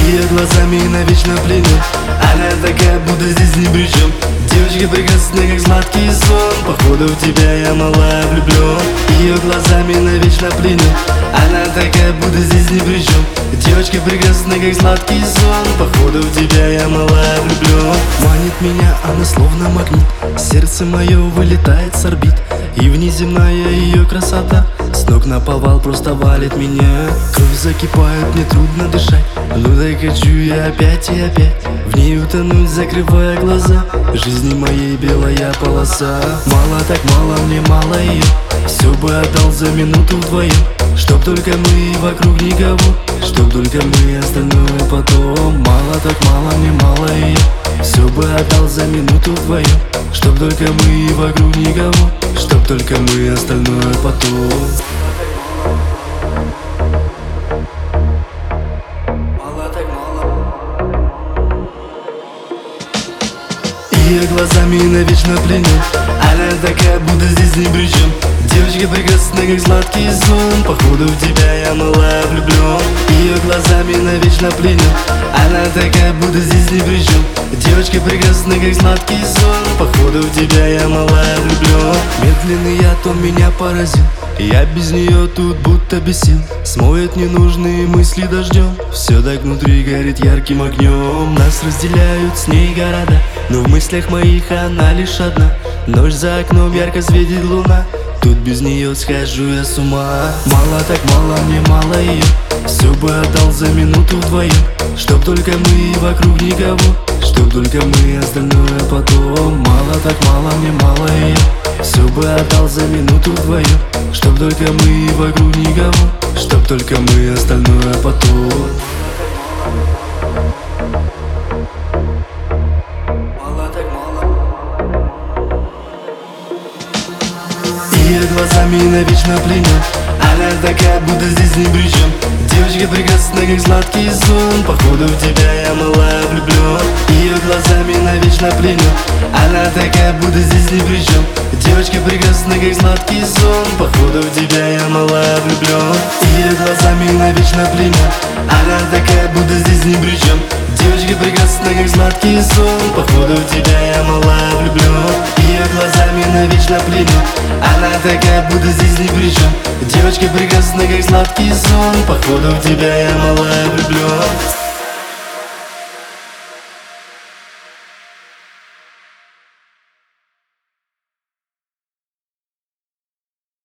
Ее глазами навечно пленен. Она такая, будто здесь ни при чем. Девочка прекрасная, как сладкий сон. Походу в тебя я мала влюблен. Ее глазами навечно пленен. Она такая, будто здесь ни при чем. Девочка прекрасная, как сладкий сон. Походу в тебя я мала влюблен. Манит меня она словно магнит. Сердце мое вылетает с орбит. И внеземная ее красота с ног на повал просто валит меня. Кровь закипает, мне трудно дышать. Ну так хочу я опять и опять в ней утонуть, закрывая глаза. Жизни моей белая полоса. Мало так мало, мне мало ее. Все бы отдал за минуту вдвоем. Чтоб только мы и вокруг никого. Чтоб только мы и остальное потом. Мало так мало, мне мало ее. Все бы отдал за минуту вдвоем. Чтоб только мы и вокруг никого. Чтоб только мы и остальное потом. Ее глазами навечно пленен. Она такая, будто здесь ни при чем. Девочка прекрасная, как сладкий сон. Походу в тебя я мала влюблен. Ее глазами навечно пленен. Она такая, будто здесь ни при чем. Девочка прекрасная, как сладкий сон. Походу в тебя я мала влюблен. Медленный яд, он меня поразил. Я без нее тут будто без сил. Смоет ненужные мысли дождем. Все так внутри горит ярким огнем. Нас разделяют с ней города, но в мыслях моих она лишь одна. Ночь за окном ярко светит луна. Тут без нее схожу я с ума. Мало так мало, мне мало ее. Все бы отдал за минуту вдвоем. Чтоб только мы и вокруг никого. Чтоб только мы и остальное потом. Мало так мало, мне мало ее. Все бы отдал за минуту вдвоем. Чтоб только мы и вокруг никого. Чтоб только мы и остальное потом. Ее глазами навечно пленен. Она такая, будто здесь ни при чем. Девочка прекрасная, как сладкий сон. Походу в тебя я мала влюблен. Ее глазами навечно пленен. Она такая, будто здесь ни при чем. Девочка прекрасная, как сладкий сон. Походу в тебя я мала влюблен. Ее глазами навечно пленен. Она такая, будто здесь ни при чем. Девочка прекрасная, как сладкий сон. Походу в тебя я мала влюблен. Ее глазами навечно пленен. Она такая, будто здесь ни при чем. Девочка прекрасная, как сладкий сон. Походу в тебя я мала влюблен.